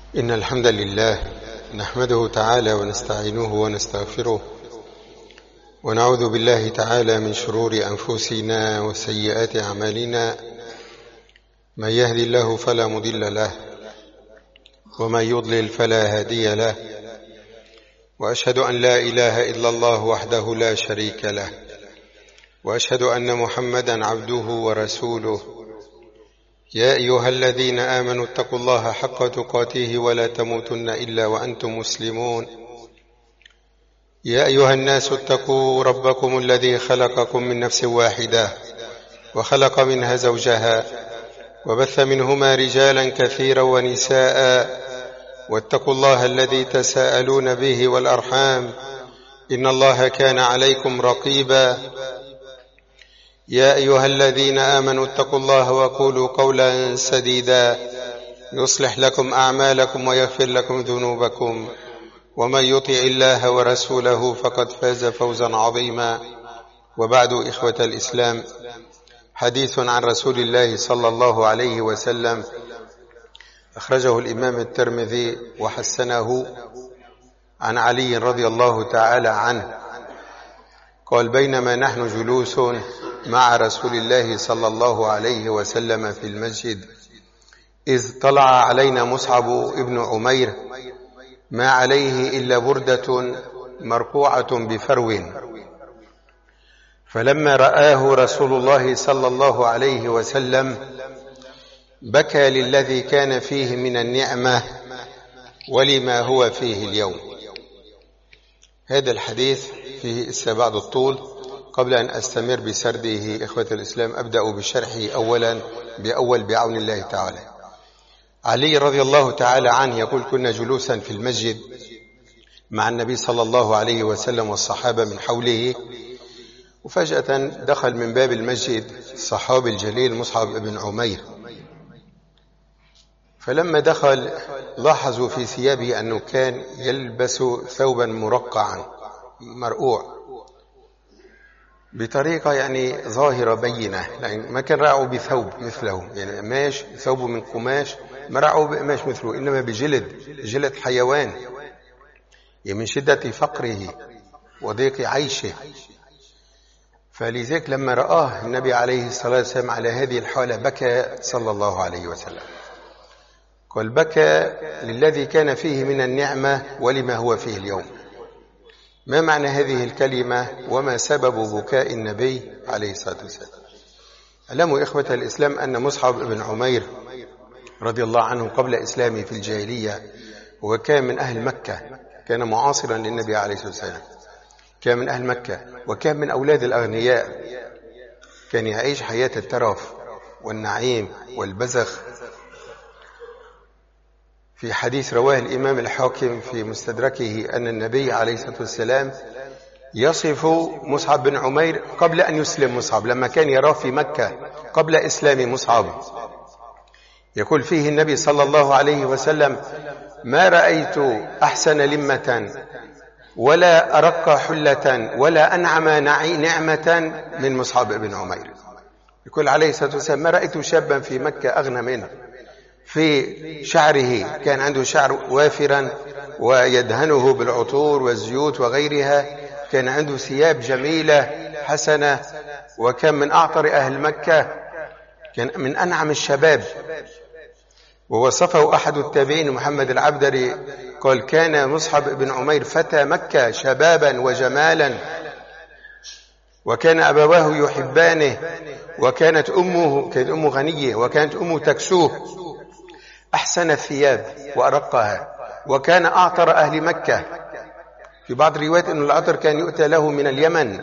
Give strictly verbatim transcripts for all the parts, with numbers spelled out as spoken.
إن الحمد لله نحمده تعالى ونستعينه ونستغفره ونعوذ بالله تعالى من شرور أنفسنا وسيئات أعمالنا. من يهدي الله فلا مضل له ومن يضلل فلا هادي له، وأشهد أن لا إله إلا الله وحده لا شريك له، وأشهد أن محمدا عبده ورسوله. يا أيها الذين آمنوا اتقوا الله حق تقاته ولا تموتن إلا وأنتم مسلمون. يا أيها الناس اتقوا ربكم الذي خلقكم من نفس واحدة وخلق منها زوجها وبث منهما رجالا كثيرا ونساء، واتقوا الله الذي تساءلون به والأرحام إن الله كان عليكم رقيبا. يا أيها الذين آمنوا اتقوا الله وقولوا قولا سديدا يصلح لكم أعمالكم ويغفر لكم ذنوبكم، ومن يطع الله ورسوله فقد فاز فوزا عظيما. وبعد، إخوة الإسلام، حديث عن رسول الله صلى الله عليه وسلم أخرجه الإمام الترمذي وحسنه عن علي رضي الله تعالى عنه قال: بينما نحن جلوس مع رسول الله صلى الله عليه وسلم في المسجد إذ طلع علينا مصعب ابن عمير ما عليه إلا بردة مرقوعة بفرو، فلما رآه رسول الله صلى الله عليه وسلم بكى للذي كان فيه من النعمة ولما هو فيه اليوم. هذا الحديث فيه استبعاد الطول. قبل أن أستمر بسرده إخوة الإسلام، أبدأ بشرحه أولا بأول بعون الله تعالى. علي رضي الله تعالى عنه يقول: كنا جلوسا في المسجد مع النبي صلى الله عليه وسلم والصحابة من حوله، وفجأة دخل من باب المسجد الصحابي الجليل مصعب بن عمير، فلما دخل لاحظوا في ثيابه أنه كان يلبس ثوبا مرقعا مرقوع بطريقة يعني ظاهرة بينة، يعني ما كان رعوا بثوب مثله، يعني قماش ثوبه من قماش، ما رعوا بقماش مثله، إنما بجلد جلد حيوان، يعني من شدة فقره وضيق عيشه. فلذلك لما رآه النبي عليه الصلاة والسلام على هذه الحالة بكى صلى الله عليه وسلم. قال: بكى للذي كان فيه من النعمة ولما هو فيه اليوم. ما معنى هذه الكلمة وما سبب بكاء النبي عليه الصلاة والسلام؟ علموا إخوة الإسلام أن مصعب بن عمير رضي الله عنه قبل إسلامه في الجاهلية وكان من أهل مكة، كان معاصرا للنبي عليه الصلاة والسلام، كان من أهل مكة وكان من أولاد الأغنياء، كان يعيش حياة الترف والنعيم والبذخ. في حديث رواه الإمام الحاكم في مستدركه أن النبي عليه الصلاة والسلام يصف مصعب بن عمير قبل أن يسلم مصعب، لما كان يراه في مكة قبل إسلام مصعب، يقول فيه النبي صلى الله عليه وسلم: ما رأيت أحسن لمة ولا أرق حلة ولا أنعم نعمة من مصعب بن عمير. يقول عليه الصلاة والسلام: ما رأيت شابا في مكة أغنى منه، في شعره كان عنده شعر وافرا ويدهنه بالعطور والزيوت وغيرها، كان عنده ثياب جميلة حسنة، وكان من أعطر أهل مكة، كان من أنعم الشباب. ووصفه أحد التابعين محمد العبدري قال: كان مصعب بن عمير فتى مكة شبابا وجمالا، وكان أبواه يحبانه، وكانت أمه كانت أمه غنية، وكانت أمه تكسوه أحسن الثياب وأرقها، وكان أعطر أهل مكة. في بعض الروايات أن العطر كان يؤتى له من اليمن.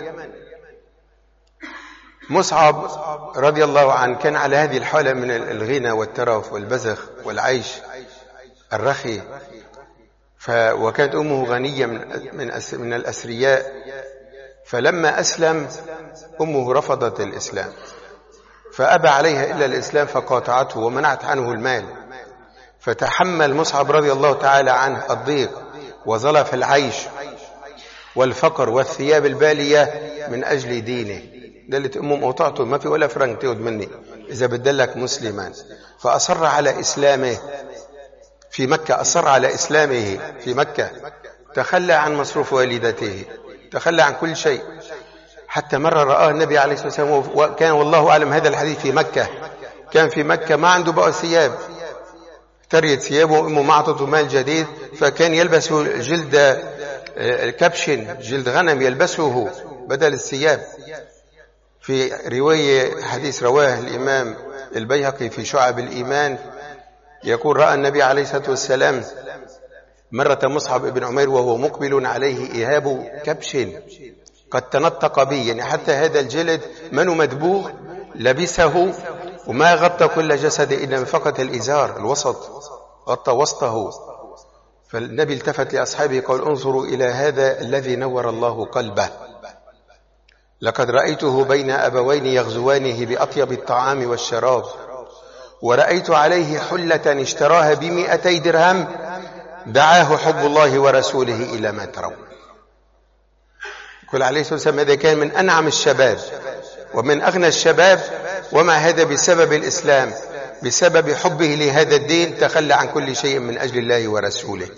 مصعب رضي الله عنه كان على هذه الحالة من الغنى والترف والبذخ والعيش الرخي، وكانت أمه غنية من من الأثرياء. فلما أسلم أمه رفضت الإسلام، فأبى عليها إلا الإسلام، فقاطعته ومنعت عنه المال. فتحمل مصعب رضي الله تعالى عنه الضيق وظلف العيش والفقر والثياب البالية من أجل دينه. قالت أمه: أطعته، ما في ولا فرنك تأخذ مني إذا بدلك مسلما. فأصر على إسلامه في مكة، أصر على إسلامه في مكة، تخلى عن مصروف والدته، تخلى عن كل شيء، حتى مرة رآه النبي عليه الصلاة والسلام، وكان والله أعلم هذا الحديث في مكة، كان في مكة ما عنده بقى ثياب، اشتريت ثيابه وأمه ما أعطته مال جديد، فكان يلبس جلد كبش، جلد غنم يلبسه بدل الثياب. في رواية حديث رواه الإمام البيهقي في شعب الإيمان، يقول رأى النبي عليه الصلاة والسلام مرة مصعب بن عمير وهو مقبل عليه إيهاب كبش قد تنطق به، يعني حتى هذا الجلد منه مدبوغ لبسه وما غطى كل جسد إلا فقط الإزار الوسط، غطى وسطه. فالنبي التفت لأصحابه قال انظروا إلى هذا الذي نور الله قلبه، لقد رأيته بين أبوين يغزوانه بأطيب الطعام والشراب، ورأيت عليه حلة اشتراها بمئتي درهم، دعاه حب الله ورسوله إلى ما ترون. يقول عليه الصلاة والسلام هذا كان من أنعم الشباب ومن أغنى الشباب، ومع هذا بسبب الإسلام، بسبب حبه لهذا الدين تخلى عن كل شيء من أجل الله ورسوله.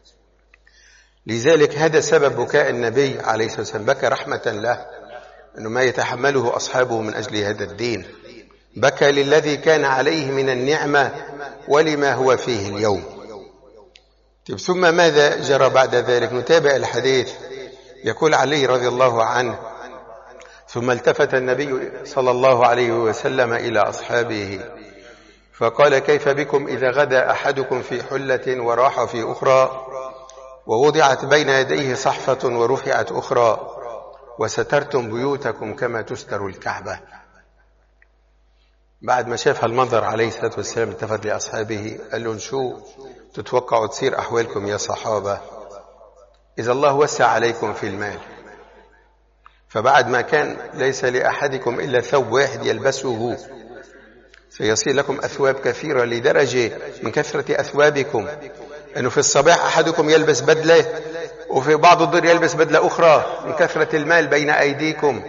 لذلك هذا سبب بكاء النبي عليه الصلاة والسلام، بكى رحمة له أنه ما يتحمله أصحابه من أجل هذا الدين، بكى للذي كان عليه من النعمة ولما هو فيه اليوم. ثم ماذا جرى بعد ذلك؟ نتابع الحديث. يقول علي رضي الله عنه ثم التفت النبي صلى الله عليه وسلم إلى أصحابه فقال كيف بكم إذا غدا أحدكم في حلة وراح في أخرى، ووضعت بين يديه صحفة ورفعت أخرى، وسترتم بيوتكم كما تستر الكعبة. بعد ما شاف هالمنظر عليه الصلاة والسلام التفت لأصحابه قال لهم شو تتوقعوا تصير أحوالكم يا صحابة إذا الله وسع عليكم في المال؟ فبعد ما كان ليس لأحدكم إلا ثوب واحد يلبسه سيصير لكم أثواب كثيرة، لدرجة من كثرة أثوابكم أنه في الصباح أحدكم يلبس بدلة وفي بعض الظهر يلبس بدلة أخرى من كثرة المال بين أيديكم.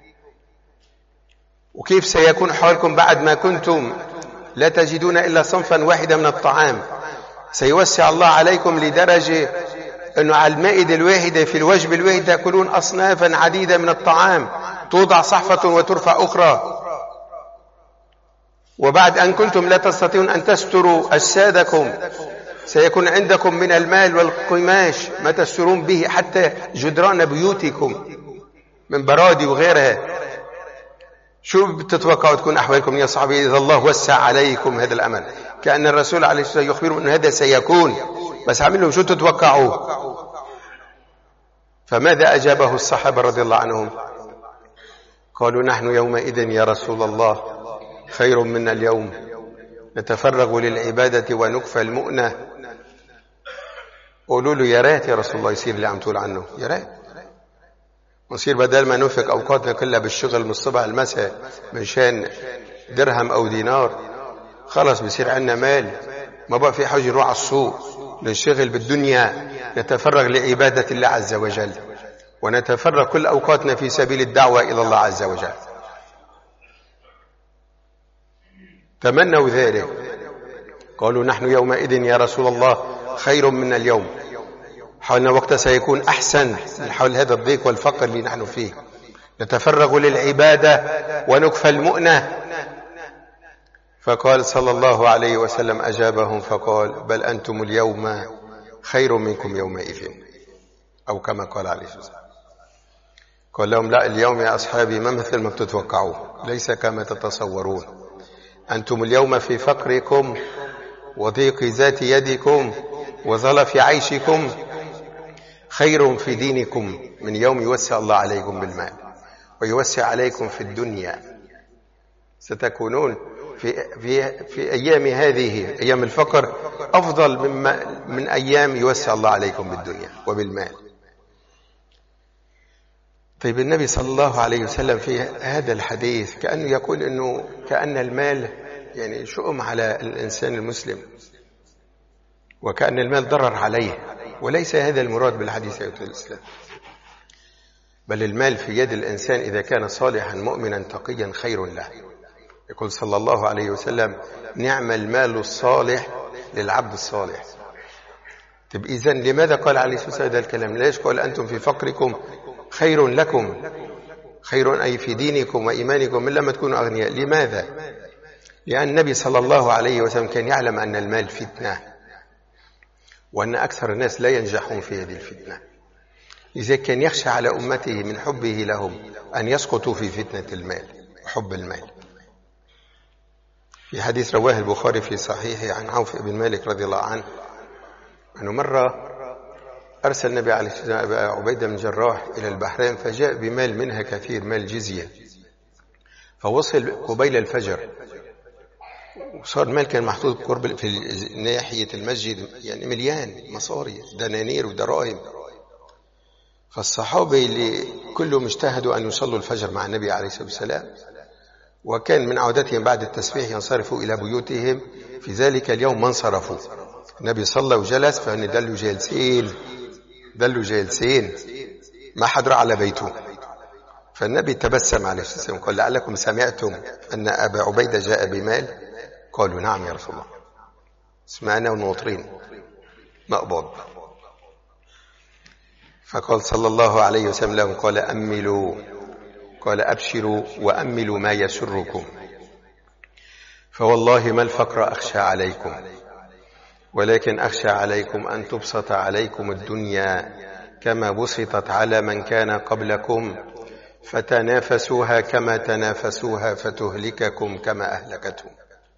وكيف سيكون حالكم بعد ما كنتم لا تجدون إلا صنفا واحدا من الطعام؟ سيوسع الله عليكم لدرجة أنه على المائدة الواحدة في الوجبة الواحدة تأكلون أصنافا عديدة من الطعام، توضع صحفة وترفع أخرى. وبعد أن كنتم لا تستطيعون أن تستروا أجسادكم سيكون عندكم من المال والقماش ما تسترون به حتى جدران بيوتكم من برادي وغيرها. شو بتتوقعوا تكون أحوالكم يا صحابي إذا الله وسع عليكم هذا الأمل؟ كأن الرسول عليه الصلاة والسلام يخبرهم أن هذا سيكون، بس عمل لهم شو تتوقعوا؟ فماذا أجابه الصحابة رضي الله عنهم؟ قالوا نحن يومئذ يا رسول الله خير منا اليوم، نتفرغ للعبادة ونكفى المؤنة. قولوا له يا ريت يا رسول الله يصير اللي عم تقول عنه، يا ريت نصير بدل ما ننفق أوقاتنا كلها بالشغل من الصبح المساء من شان درهم أو دينار، خلص بيصير عندنا مال ما بقى في حاجة نروح على السوق ننشغل بالدنيا، نتفرغ لعبادة الله عز وجل ونتفرغ كل أوقاتنا في سبيل الدعوة إلى الله عز وجل. تمنوا ذلك. قالوا نحن يومئذ يا رسول الله خير من اليوم، حالنا وقت سيكون أحسن من حول هذا الضيق والفقر اللي نحن فيه، نتفرغ للعبادة ونكفى المؤنة. فقال صلى الله عليه وسلم أجابهم فقال بل أنتم اليوم خير منكم يومئذ، أو كما قال عليه الصلاة والسلام. قال لهم لا، اليوم يا أصحابي ما مثل ما بتتوقعوه، ليس كما تتصورون. أنتم اليوم في فقركم وضيق ذات يدكم وظلف عيشكم خير في دينكم من يوم يوسع الله عليكم بالمال ويوسع عليكم في الدنيا. ستكونون في, في, في أيام هذه أيام الفقر أفضل مما من أيام يوسع الله عليكم بالدنيا وبالمال. طيب النبي صلى الله عليه وسلم في هذا الحديث كأنه يقول أنه كأن المال يعني شؤم على الإنسان المسلم، وكأن المال ضرر عليه، وليس هذا المراد بالحديث أيها الإسلام، بل المال في يد الإنسان إذا كان صالحا مؤمنا تقيا خير له. يقول صلى الله عليه وسلم نعم المال الصالح للعبد الصالح. طب إذن لماذا قال عليه الصلاة والسلام هذا الكلام؟ ليش قال أنتم في فقركم خير لكم، خير أي في دينكم وإيمانكم من لما تكونوا أغنياء؟ لماذا؟ لأن النبي صلى الله عليه وسلم كان يعلم أن المال فتنة، وأن أكثر الناس لا ينجحون في هذه الفتنة، إذا كان يخشى على أمته من حبه لهم أن يسقطوا في فتنة المال وحب المال. في حديث رواه البخاري في صحيحه عن عوف بن مالك رضي الله عنه أنه مرة أرسل النبي عليه الصلاة والسلام أبا عبيدة بن جراح إلى البحرين، فجاء بمال منها كثير، مال جزية، فوصل قبيل الفجر وصار المال كان محطوط قرب في ناحية المسجد، يعني مليان مصاري دنانير ودراهم. فالصحابة اللي كلهم اجتهدوا أن يصلوا الفجر مع النبي عليه الصلاة والسلام، وكان من عادتهم بعد التسبيح ينصرفوا إلى بيوتهم. في ذلك اليوم ما انصرفوا، النبي صلى وجلس، فهن دلوا جالسين دلوا جالسين ما حد راح على بيته. فالنبي تبسم عليه الصلاة والسلام قال لعلكم سمعتم أن أبا عبيدة جاء بمال؟ قالوا نعم يا رسول الله، سمعنا ونوطرين مقبض. فقال صلى الله عليه وسلم لهم قال أملوا، قال أبشروا وأملوا ما يسركم، فوالله ما الفقر أخشى عليكم، ولكن أخشى عليكم أن تبسط عليكم الدنيا كما بسطت على من كان قبلكم، فتنافسوها كما تنافسوها فتهلككم كما أهلكتهم.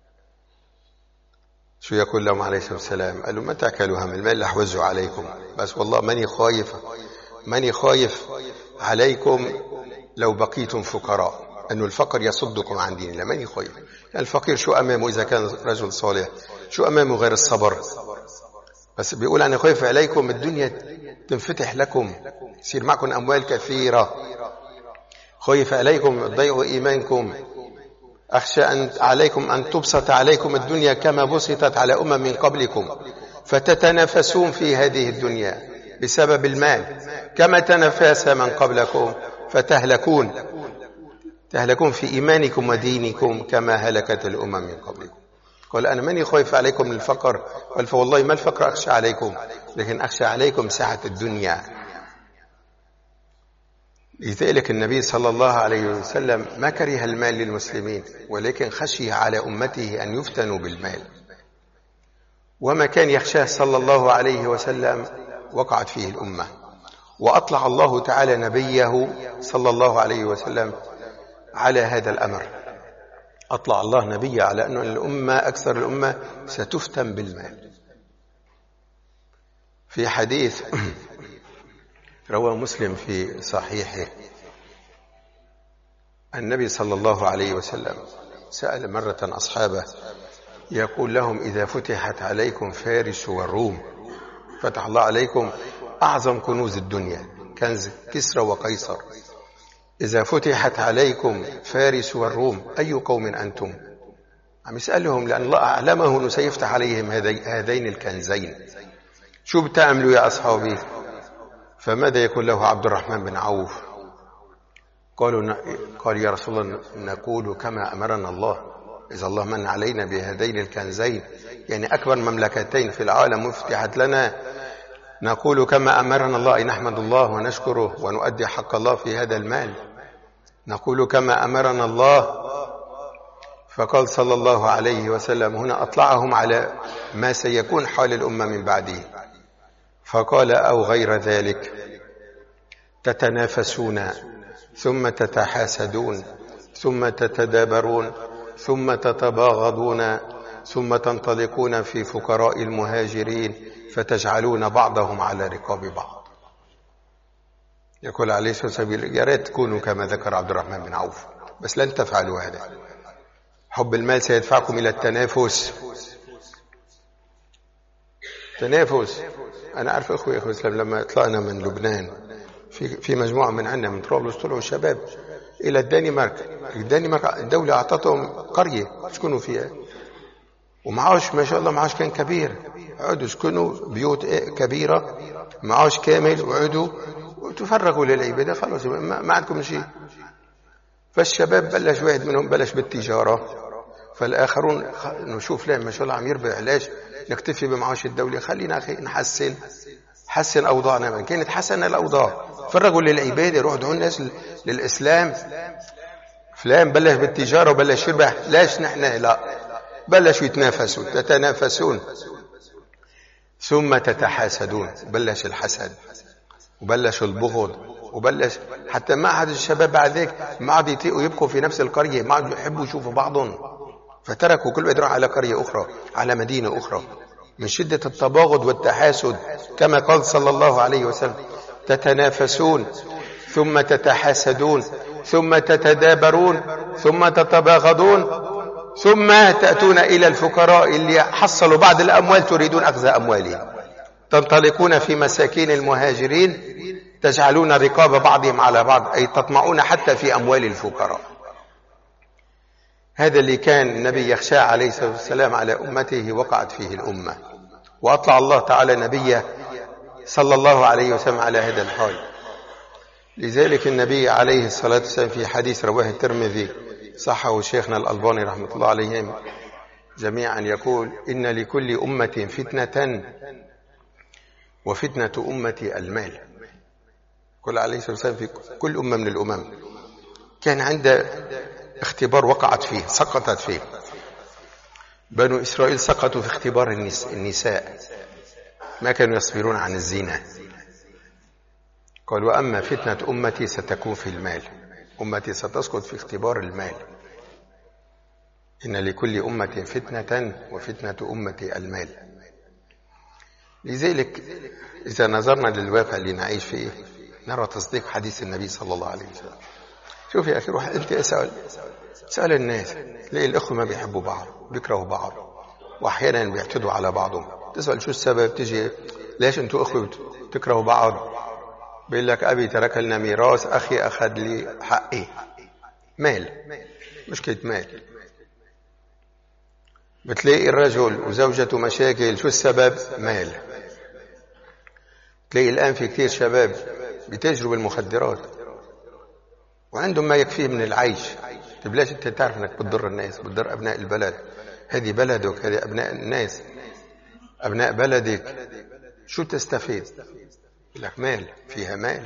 شو يقول لهم عليه الصلاة والسلام؟ قالوا ما تأكلوا هم المال اللي أحوزوا عليكم، بس والله ماني خايف ماني خايف عليكم لو بقيتم فقراء، أنه الفقر يصدكم عن دين الله، ماني خايف. الفقير شو أمامه إذا كان رجل صالح؟ شو أمامه غير الصبر؟ بس بيقول أنا خايف عليكم الدنيا تنفتح لكم، يصير معكم أموال كثيرة، خايف عليكم تضيعوا إيمانكم، أخشى أن عليكم أن تبسط عليكم الدنيا كما بسطت على أمم من قبلكم، فتتنافسون في هذه الدنيا بسبب المال كما تنافس من قبلكم، فتهلكون تهلكون في إيمانكم ودينكم كما هلكت الأمم من قبلكم. قال أنا ماني خايف عليكم من الفقر، قال فوالله ما الفقر أخشى عليكم، لكن أخشى عليكم سعة الدنيا. لذلك النبي صلى الله عليه وسلم ما كره المال للمسلمين، ولكن خشي على أمته أن يفتنوا بالمال، وما كان يخشاه صلى الله عليه وسلم وقعت فيه الأمة. وأطلع الله تعالى نبيه صلى الله عليه وسلم على هذا الأمر، أطلع الله نبيه على أن الأمة أكثر الأمة ستفتن بالمال. في حديث رواه مسلم في صحيحه النبي صلى الله عليه وسلم سأل مرة أصحابه يقول لهم إذا فتحت عليكم فارس والروم، فتح الله عليكم أعظم كنوز الدنيا كنز كسرى وقيصر، إذا فتحت عليكم فارس والروم أي قوم أنتم؟ عم يسألهم لأن الله أعلمه أنه سيفتح عليهم هذين الكنزين، شو بتعملوا يا أصحابي؟ فماذا يقول له عبد الرحمن بن عوف؟ قالوا قال يا رسول الله نقول كما أمرنا الله، إذا الله من علينا بهذين الكنزين، يعني أكبر مملكتين في العالم فتحت لنا، نقول كما أمرنا الله، أي نحمد الله ونشكره ونؤدي حق الله في هذا المال، نقول كما أمرنا الله. فقال صلى الله عليه وسلم هنا أطلعهم على ما سيكون حال الأمة من بعده، فقال أو غير ذلك، تتنافسون ثم تتحاسدون ثم تتدابرون ثم تتباغضون ثم تنطلقون في فقراء المهاجرين فتجعلون بعضهم على رقاب بعض. يقول عليه الصلاة والسلام يا ريت تكونوا كما ذكر عبد الرحمن بن عوف، بس لن تفعلوا هذا. حب المال سيدفعكم إلى التنافس. تنافس. أنا أعرف أخوي أخوي الإسلام لما طلعنا من لبنان في في مجموعة من عندنا من طرابلس طلعوا شباب إلى الدنمارك. الدنمارك الدولة أعطتهم قرية يسكنوا فيها، ومعاش ما شاء الله معاش كان كبير، عودوا يسكنوا بيوت كبيرة معاش كامل، وعودوا وتفرغوا للعبادة، خلاص ما عندكم شيء. فالشباب بلش واحد منهم بلش بالتجارة، فالآخرون نشوف له ما شاء الله عم يربح، علاش؟ نكتفي بمعاش الدولة، خلينا أخي نحسن حسن أوضاعنا. من كانت حسن الأوضاع فرغوا للعبادة، روح دعوا الناس للإسلام. فلان بلش بالتجارة وبلش يربح، لاش نحن لا؟ بلشوا يتنافسوا، تتنافسون ثم تتحاسدون. بلش الحسد وبلش البغض وبلش حتى ما عاد الشباب بعد ذلك ما عاد يطيقوا يبقوا في نفس القرية، ما عاد يحبوا يشوفوا بعضهم، فتركوا كل واحد يروح على قرية أخرى، على مدينة أخرى، من شدة التباغض والتحاسد. كما قال صلى الله عليه وسلم: تتنافسون ثم تتحاسدون ثم تتدابرون ثم تتباغضون ثم تأتون إلى الفقراء اللي حصلوا بعض الأموال تريدون أخذ أموالهم، تنطلقون في مساكين المهاجرين تجعلون رقاب بعضهم على بعض، أي تطمعون حتى في أموال الفقراء. هذا اللي كان النبي يخشى عليه الصلاة والسلام على أمته وقعت فيه الأمة، وأطلع الله تعالى نبيه صلى الله عليه وسلم على هذا الحال. لذلك النبي عليه الصلاة والسلام في حديث رواه الترمذي صحه شيخنا الألباني رحمة الله عليهم جميعا يقول: إن لكل أمة فتنة وفتنة أمتي المال. قال عليه الصلاة والسلام في كل أمة من الأمم كان عنده اختبار وقعت فيه، سقطت فيه. بنو إسرائيل سقطوا في اختبار النساء، ما كانوا يصبرون عن الزنا. قال: وأما فتنة أمتي ستكون في المال، أمتي ستسقط في اختبار المال. إن لكل أمة فتنة وفتنة أمتي المال. لذلك إذا نظرنا للواقع اللي نعيش فيه نرى تصديق حديث النبي صلى الله عليه وسلم. شوف يا أخي، روح أنت اسأل سأل الناس، تلاقي الأخوة ما بيحبوا بعض، بيكرهوا بعض، وأحيانا بيعتدوا على بعضهم. تسأل شو السبب، تجي ليش أنتوا أخوة تكرهوا بعض؟ بيقول لك: أبي ترك لنا ميراث، أخي أخذ لي حقي. مال، مشكلة مال. بتلاقي الرجل وزوجته مشاكل، شو السبب؟ مال. تلاقي الآن في كثير شباب بتجربوا المخدرات وعندهم ما يكفيه من العيش. طيب ليش أنت تعرف أنك بتضر الناس، بتضر أبناء البلد؟ هذه بلدك، هذه أبناء الناس، أبناء بلدك، شو تستفيد؟ لك مال، فيها مال.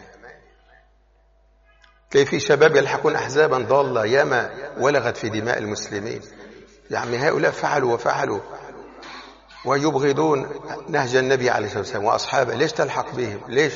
تلاقي في شباب يلحقون أحزابا ضالة ياما ولغت في دماء المسلمين. يا عمي هؤلاء فعلوا وفعلوا ويبغضون نهج النبي عليه الصلاة والسلام وأصحابه، ليش تلحق بهم؟ ليش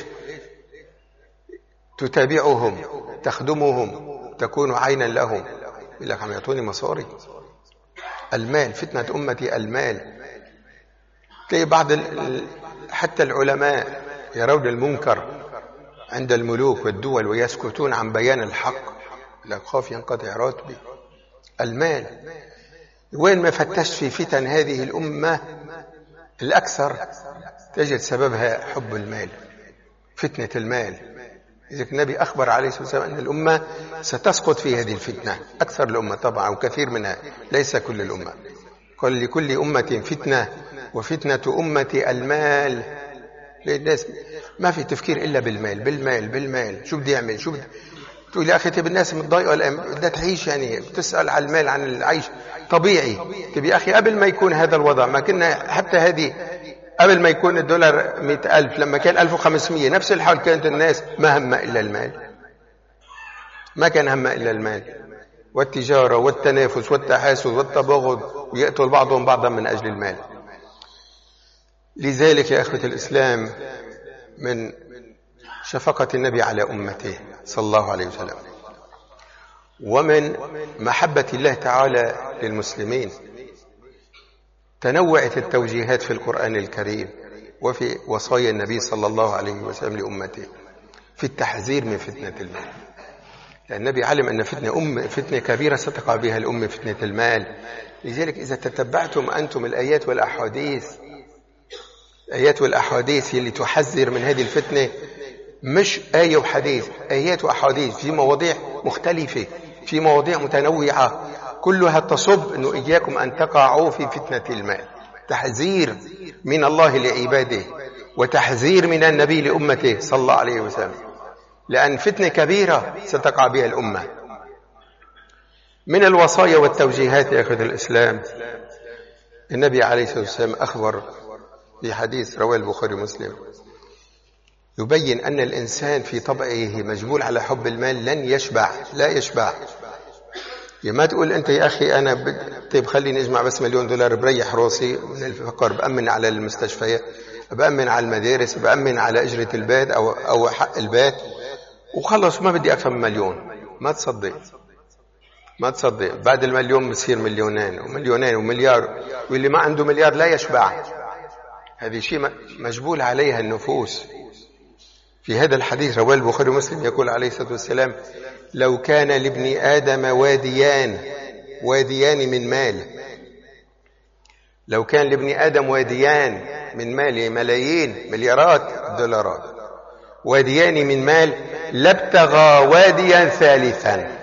تتابعهم، تخدمهم، تكون عينا لهم؟ يقول لك: عم يعطوني مصاري. المال، فتنة أمتي المال. تلاقي بعض حتى العلماء يرون المنكر عند الملوك والدول ويسكتون عن بيان الحق، لا خاف ينقطع راتبي. المال. وين ما فتشت في فتن هذه الأمة الأكثر تجد سببها حب المال، فتنة المال. إذا النبي أخبر عليه الصلاة والسلام أن الأمة ستسقط في هذه الفتنة، أكثر الأمة طبعا وكثير منها، ليس كل الأمة. قال: لكل أمة فتنة وفتنة أمتي المال. الناس ما في تفكير إلا بالمال بالمال بالمال. شو بدي أعمل؟ شو بدي تقول يا أخي؟ تبي الناس متضايقة الآن بدها تعيش، يعني بتسأل عن المال، عن العيش طبيعي. تبي يا أخي قبل ما يكون هذا الوضع ما كنا حتى هذه قبل ما يكون الدولار مئة ألف، لما كان ألف وخمسمية نفس الحال كانت الناس ما هم إلا المال، ما كان هم إلا المال والتجارة والتنافس والتحاسد والتباغض، ويقتل بعضهم بعضا من أجل المال. لذلك يا أخوة الإسلام من شفقة النبي على أمته صلى الله عليه وسلم ومن محبة الله تعالى للمسلمين تنوعت التوجيهات في القرآن الكريم وفي وصايا النبي صلى الله عليه وسلم لأمته في التحذير من فتنة المال. لأن النبي علم أن فتنة أم فتنة كبيرة ستقع بها الأمة، فتنة المال. لذلك إذا تتبعتم أنتم الآيات والأحاديث الآيات والأحاديث اللي تحذر من هذه الفتنة، مش آية وحديث، آيات وأحاديث في مواضيع مختلفة، في مواضيع متنوعة، كلها تصب أنه إياكم أن تقعوا في فتنة المال. تحذير من الله لعباده وتحذير من النبي لأمته صلى الله عليه وسلم، لأن فتنة كبيرة ستقع بها الأمة. من الوصايا والتوجيهات يا أخوة الإسلام النبي عليه الصلاة والسلام أخبر في حديث رواه البخاري ومسلم يبين أن الإنسان في طبعه مجبول على حب المال، لن يشبع، لا يشبع. ما تقول أنت يا أخي أنا ب... طيب خليني أجمع بس مليون دولار بريح راسي من الفقر، بأمن على المستشفيات، بأمن على المدارس، بأمن على أجرة البيت أو أو حق البيت وخلص، ما بدي أكثر من مليون. ما تصدق ما تصدق بعد المليون بصير مليونين ومليونين ومليار، واللي ما عنده مليار لا يشبع. هذه شيء مجبول عليها النفوس. في هذا الحديث رواه البخاري ومسلم يقول عليه الصلاة والسلام: لو كان لابن آدم واديان واديان من مال، لو كان لابن آدم واديان من مال، ملايين مليارات دولارات، واديان من مال، لابتغى واديا ثالثا.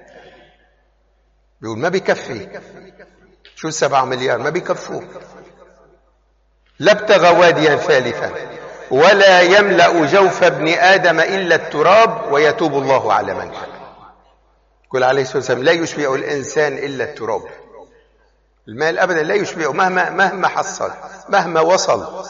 بيقول ما بيكفي، شو السبعة مليار ما بيكفوا، لابتغى واديا ثالثا ولا يملأ جوف ابن آدم إلا التراب ويتوب الله على من يشاء. يقول عليه الصلاة والسلام: لا يشبع الإنسان إلا التراب. المال أبدا لا يشبعه مهما مهما حصل مهما وصل.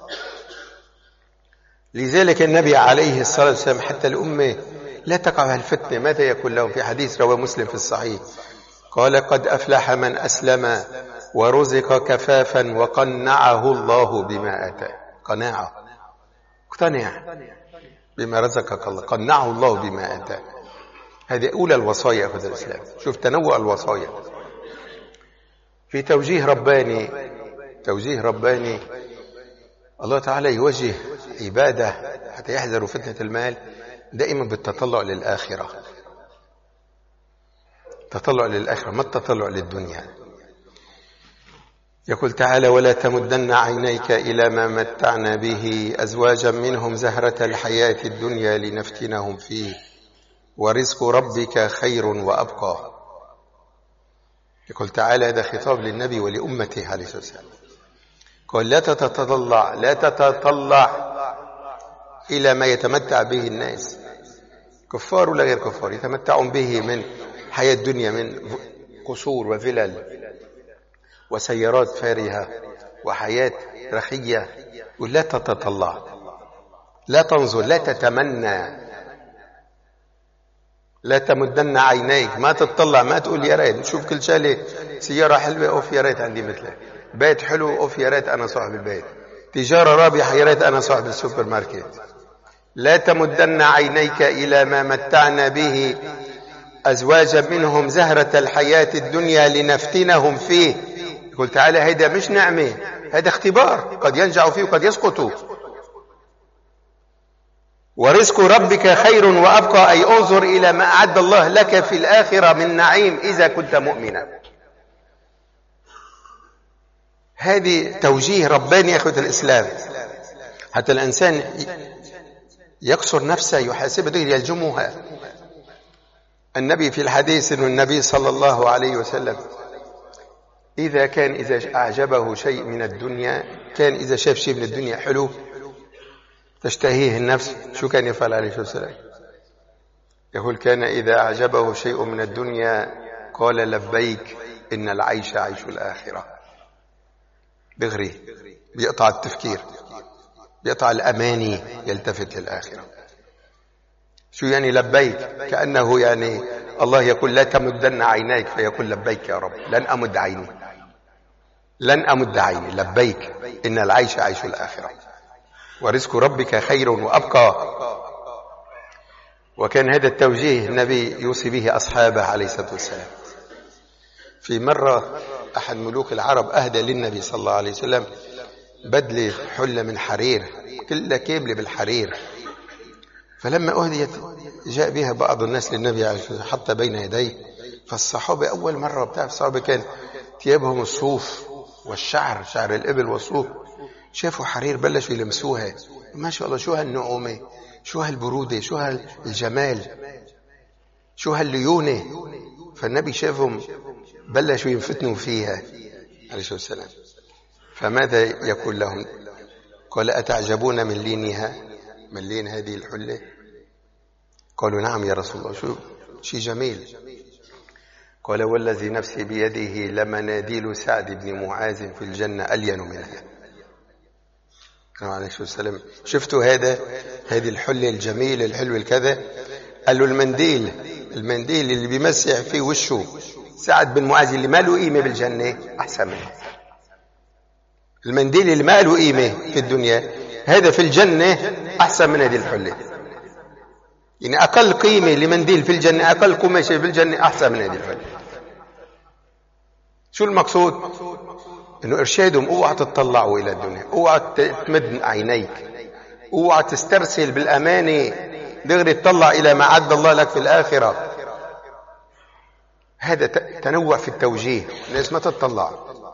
لذلك النبي عليه الصلاة والسلام حتى الأمة لا تقع الفتنة ماذا يقول لهم في حديث رواه مسلم في الصحيح؟ قال: قد أفلح من أسلم ورزق كفافا وقنعه الله بما أتى. قناعة، اقتنع بما رزقك الله، قنعه الله بما أتى. هذه أولى الوصايا في الإسلام. شوف تنوع الوصايا في توجيه رباني. توجيه رباني الله تعالى يوجه عباده حتى يحذروا فتنة المال دائما بالتطلع للآخرة. تطلع للآخرة ما التطلع للدنيا. يقول تعالى: ولا تمدن عينيك إلى ما متعنا به أزواجا منهم زهرة الحياة الدنيا لنفتنهم فيه ورزق ربك خير وأبقى. يقول تعالى هذا خطاب للنبي ولأمته عليه الصلاة والسلام. قال: لا تتطلع لا تتطلع إلى ما يتمتع به الناس، كفار ولا غير كفار، يتمتعون به من حياة الدنيا، من قصور وفلل وسيارات فارهة وحياة رخية. ولا تتطلع، لا تنظر، لا تتمنى، لا تمدن عينيك، ما تتطلع، ما تقول يا ريت نشوف كل شغله، سيارة حلوة اوف يا ريت عندي مثلها، بيت حلو اوف يا ريت انا صاحب البيت، تجارة رابحة يا ريت انا صاحب السوبر ماركت. لا تمدن عينيك إلى ما متعنا به أزواجا منهم زهرة الحياة الدنيا لنفتنهم فيه. يقول تعالى هذا مش نعمة، هذا اختبار، قد ينجح فيه وقد يسقط. ورزق ربك خير وأبقى، أي انظر إلى ما أعد الله لك في الآخرة من نعيم إذا كنت مؤمنا. هذه توجيه رباني يا أخوة الإسلام، حتى الإنسان يكسر نفسه يحاسب دغري يلجمها. النبي في الحديث أن النبي صلى الله عليه وسلم إذا كان إذا أعجبه شيء من الدنيا، كان إذا شاف شيء من الدنيا حلو تشتهيه النفس، شو كان يفعل عليه الصلاة والسلام؟ يقول: كان إذا أعجبه شيء من الدنيا قال: لبيك إن العيش عيش الآخرة. بغري بيقطع التفكير، بيقطع الأماني، يلتفت للآخرة. شو يعني لبيك؟ كأنه يعني الله يقول: لا تمدن عينيك، فيقول: لبيك يا رب، لن أمد عيني، لن أمد عيني، لبيك إن العيش عيش الآخرة ورزق ربك خير وأبقى. وكان هذا التوجيه النبي يوصي به أصحابه عليه الصلاة والسلام. في مرة أحد ملوك العرب أهدى للنبي صلى الله عليه وسلم بدلة حلة من حرير كلها كاملة بالحرير، فلما أهديت جاء بها بعض الناس للنبي عليه الصلاة والسلام حتى بين يديه. فالصحابة أول مرة بتاع الصحابة كان ثيابهم الصوف والشعر، شعر الإبل والصوف، شافوا حرير بلشوا يلمسوها، ما شاء الله شو هالنعومة، شو هالبرودة، شو هالجمال، شو هالليونة. فالنبي شافهم بلشوا ينفتنوا فيها عليه الصلاة والسلام. فماذا يقول لهم؟ قال: أتعجبون من لينها، من لين هذه الحلة؟ قالوا: نعم يا رسول الله، شو شيء جميل. قال والذي نفسي بيده لمناديل سعد بن معاذ في الجنة ألين منها. كان عليه الصلاة والسلام شفتوا هذا هذه الحلة الجميل الحلو الكذا، قال له المنديل المنديل اللي بيمسح فيه وشه سعد بن معاذ اللي ما له قيمة بالجنة أحسن منه. المنديل اللي ما له قيمة في الدنيا هذا في الجنة أحسن من هذه الحلة. يعني أقل قيمة لمنديل في الجنة، أقل قماشة في الجنة أحسن من هذه الحلة. شو المقصود؟ إنه إرشادهم اوعى تطلعوا إلى الدنيا، اوعى تمد عينيك، اوعى تسترسل بالأمانة دغري تطلع إلى ما عد الله لك في الآخرة. هذا تنوع في التوجيه، الناس ما تطلع.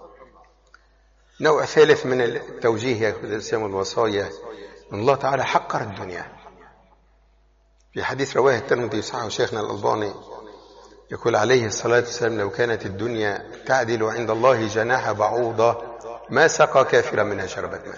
نوع ثالث من التوجيه يا أخوة الإسلام والوصايا، أن الله تعالى حقر الدنيا. في حديث رواه الترمذي وصححه شيخنا الألباني يقول عليه الصلاة والسلام: لو كانت الدنيا تعدل عند الله جناح بعوضة ما سقى كافرا منها شربة ماء.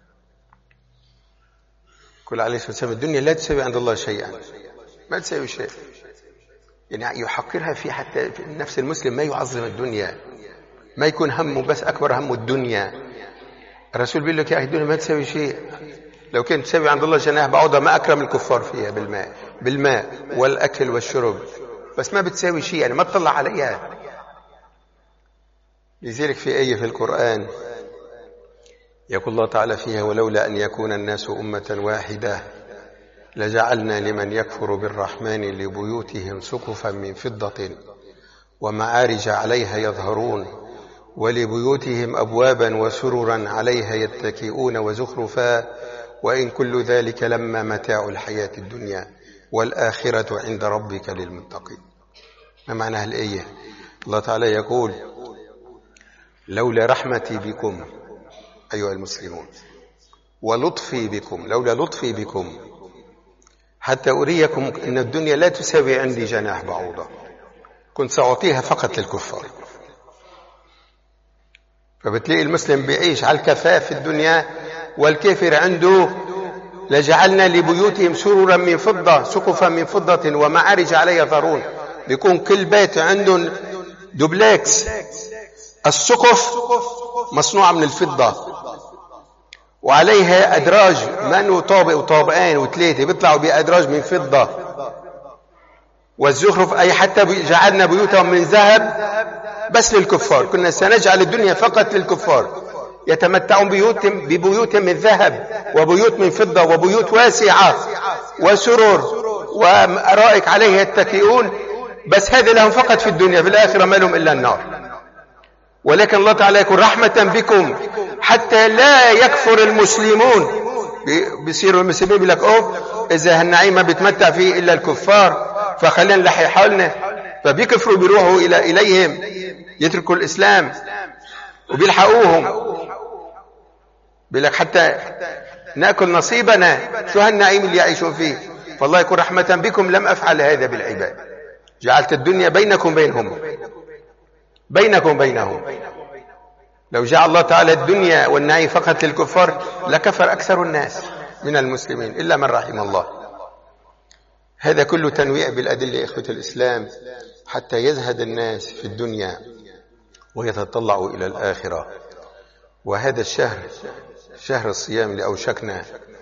يقول عليه الصلاة والسلام: الدنيا لا تساوي عند الله شيئا، ما تساوي شيء. يعني يحقرها في حتى في نفس المسلم، ما يعظم الدنيا، ما يكون همه بس أكبر همه الدنيا. الرسول بيقول لك يا أخي الدنيا ما تساوي شيء، لو كانت تساوي عند الله جناح بعوضة ما أكرم الكفار فيها بالماء بالماء والأكل والشرب، بس ما بتساوي شيء، يعني ما تطلع عليها. لذلك في آية في القرآن يقول الله تعالى فيها: ولولا أن يكون الناس أمة واحدة لجعلنا لمن يكفر بالرحمن لبيوتهم سقفا من فضة ومعارج عليها يظهرون ولبيوتهم أبوابا وسررا عليها يتكئون وزخرفا وإن كل ذلك لما متاع الحياة الدنيا والآخرة عند ربك للمتقين. ما معنى الآية؟ الله تعالى يقول: لولا رحمتي بكم أيها المسلمون ولطفي بكم، لولا لطفي بكم حتى أريكم أن الدنيا لا تساوي عندي جناح بعوضة كنت سأعطيها فقط للكفار. فبتلاقي المسلم بيعيش على الكفاف في الدنيا والكافر عنده لجعلنا لبيوتهم سررا من فضة سقفا من فضة ومعارج عليها يظهرون. بيكون كل بيت عندهم دوبلكس، السقف مصنوعة من الفضة وعليها أدراج، ما أنه طابق وطابقين وثلاثة، بيطلعوا بأدراج من فضة. والزخرف أي حتى جعلنا بيوتهم من ذهب بس للكفار، كنا سنجعل الدنيا فقط للكفار يتمتعون بيوتهم ببيوت من ذهب وبيوت من فضة وبيوت واسعة وسرر وأرائك عليها يتكئون، بس هذا لهم فقط في الدنيا، في الآخرة ما لهم إلا النار. ولكن الله تعالى يكون رحمة بكم حتى لا يكفر المسلمون. بيصيروا المسلمين بيقول لك أوه إذا هالنعيم ما بيتمتع فيه إلا الكفار فخلينا نلحي حالنا، فبيكفروا بيروحوا إلى إليهم يتركوا الإسلام وبيلحقوهم. بيقول لك حتى نأكل نصيبنا، شو هالنعيم اللي يعيشون فيه. فالله يكون رحمة بكم لم أفعل هذا بالعباد، جعلت الدنيا بينكم بينهم بينكم بينهم. لو جعل الله تعالى الدنيا والنعيم فقط للكفار لكفر أكثر الناس من المسلمين إلا من رحم الله. هذا كله تنويع بالأدلة إخوة الإسلام حتى يزهد الناس في الدنيا ويتطلعوا إلى الآخرة. وهذا الشهر شهر الصيام اللي أوشكنا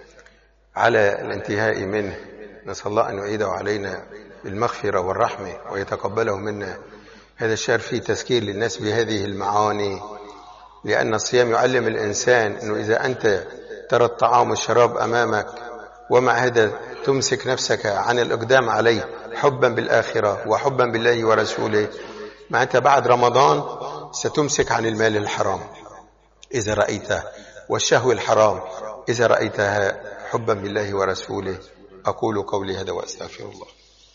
على الانتهاء منه، نسأل الله أن يعيده علينا بالمغفرة والرحمة ويتقبله منا. هذا الشهر فيه تذكير للناس بهذه المعاني، لأن الصيام يعلم الإنسان أنه إذا أنت ترى الطعام والشراب أمامك ومع هذا تمسك نفسك عن الإقدام عليه حبا بالآخرة وحبا بالله ورسوله، مع أنت بعد رمضان ستمسك عن المال الحرام إذا رأيته والشهوة الحرام إذا رأيتها حبا بالله ورسوله. أقول قولي هذا وأستغفر الله.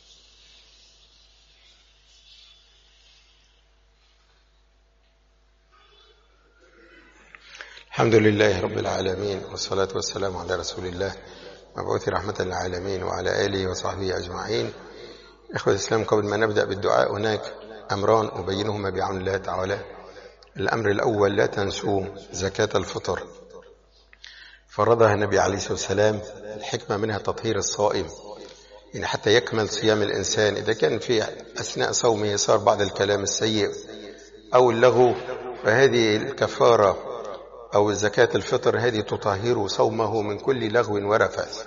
الحمد لله رب العالمين والصلاة والسلام على رسول الله مبعوث رحمة للعالمين وعلى آله وصحبه أجمعين. إخوة الإسلام، قبل ما نبدأ بالدعاء هناك أمران أبينهما بعون الله تعالى. الأمر الأول: لا تنسوا زكاة الفطر، فرضها النبي عليه الصلاة والسلام، الحكمة منها تطهير الصائم، يعني حتى يكمل صيام الإنسان. إذا كان في أثناء صومه صار بعض الكلام السيء أو اللغو، فهذه الكفارة أو الزكاة الفطر هذه تطهر صومه من كل لغو ورفث،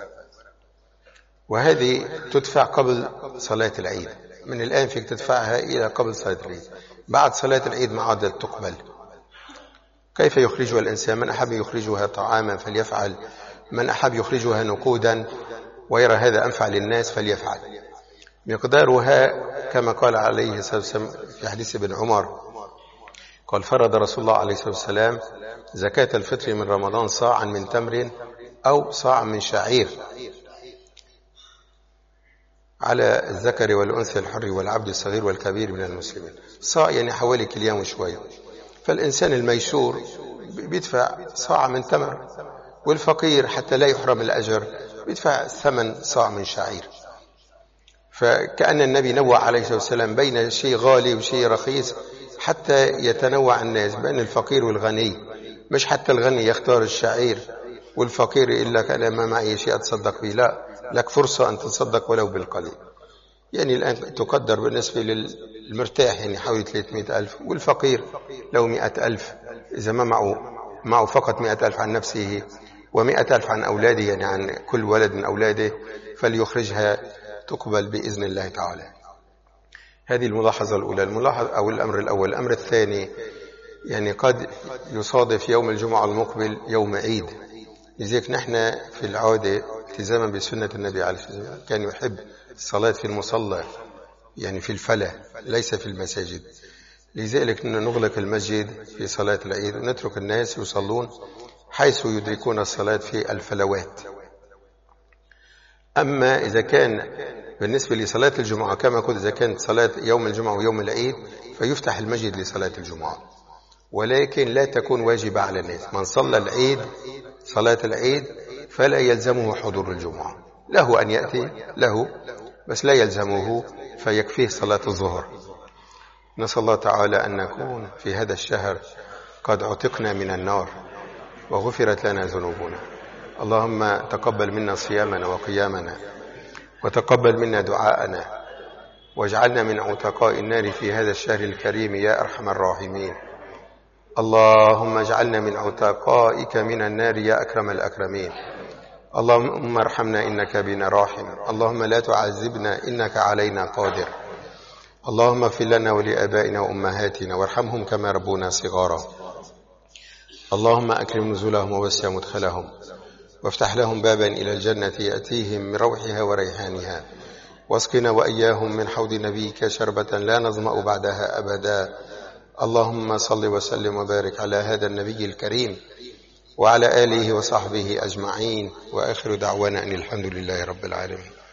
وهذه تدفع قبل صلاة العيد. من الآن فيك تدفعها إلى قبل صلاة العيد، بعد صلاة العيد ما عادت تقبل. كيف يخرجها الإنسان؟ من أحب يخرجها طعاما فليفعل، من أحب يخرجها نقودا ويرى هذا أنفع للناس فليفعل. مقدارها كما قال عليه الصلاة والسلام في حديث ابن عمر، قال فرض رسول الله عليه الصلاة والسلام زكاة الفطر من رمضان صاعا من تمر أو صاعا من شعير على الذكر والأنثى الحر والعبد الصغير والكبير من المسلمين. صاع يعني حوالي كيلو وشوية. فالإنسان الميسور بيدفع صاع من تمر، والفقير حتى لا يحرم الأجر بيدفع ثمن صاع من شعير. فكأن النبي نوع عليه الصلاة والسلام بين شيء غالي وشيء رخيص حتى يتنوع الناس بين الفقير والغني، مش حتى الغني يختار الشعير والفقير إلا كان ما معي شيء أتصدق به، لا، لك فرصة أن تصدق ولو بالقليل. يعني الآن تقدر بالنسبة للمرتاح يعني حوالي ثلاثمائة ألف، والفقير لو مئة ألف، إذا ما معه معه فقط مئة ألف عن نفسه ومئة ألف عن أولاده، يعني عن كل ولد من أولاده، فليخرجها تقبل بإذن الله تعالى. هذه الملاحظة الأولى. الملاحظة أو الأمر الأول. الأمر الثاني، يعني قد يصادف يوم الجمعة المقبل يوم عيد، لذلك نحن في العادة التزاما بسنة النبي عليه الصلاة والسلام كان يحب الصلاة في المصلى، يعني في الفلا ليس في المساجد. لذلك نغلق المسجد في صلاة العيد ونترك الناس يصلون حيث يدركون الصلاة في الفلوات. أما إذا كان بالنسبة لصلاة الجمعة كما قلت، إذا كانت صلاة يوم الجمعة ويوم العيد فيفتح المسجد لصلاة الجمعة، ولكن لا تكون واجبة على الناس. من صلى العيد صلاة العيد فلا يلزمه حضور الجمعة، له أن يأتي له بس لا يلزمه، فيكفيه صلاة الظهر. نسأل الله تعالى أن نكون في هذا الشهر قد عتقنا من النار وغفرت لنا ذنوبنا. اللهم تقبل منا صيامنا وقيامنا، وتقبل منا دعاءنا، واجعلنا من عتقاء النار في هذا الشهر الكريم يا أرحم الراحمين. اللهم اجعلنا من عتقائك من النار يا أكرم الأكرمين. اللهم ارحمنا إنك بنا راحم، اللهم لا تعذبنا إنك علينا قادر. اللهم اغفر لنا ولآبائنا وأمهاتنا وارحمهم كما ربونا صغارا. اللهم أكرم نزلهم ووسع مدخلهم، وافتح لهم بابا إلى الجنة يأتيهم من روحها وريحانها، واسقنا وإياهم من حوض نبيك شربة لا نظمأ بعدها أبدا. اللهم صل وسلم وبارك على هذا النبي الكريم وعلى آله وصحبه أجمعين، وآخر دعوانا أن الحمد لله رب العالمين.